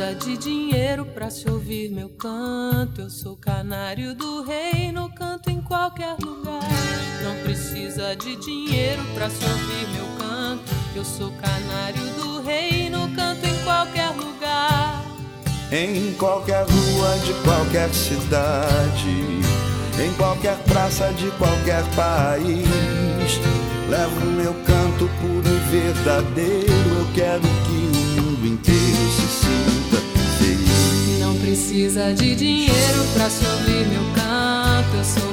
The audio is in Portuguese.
precisa de dinheiro pra se ouvir meu canto. Eu sou canário do reino, canto em qualquer lugar. Não precisa de dinheiro pra se ouvir meu canto. Eu sou canário do reino, canto em qualquer lugar. Em qualquer rua de qualquer cidade, em qualquer praça de qualquer país, levo meu canto puro e verdadeiro. Eu quero que o mundo inteiro se sinta feliz. Não precisa de dinheiro pra se ouvir meu canto. Eu sou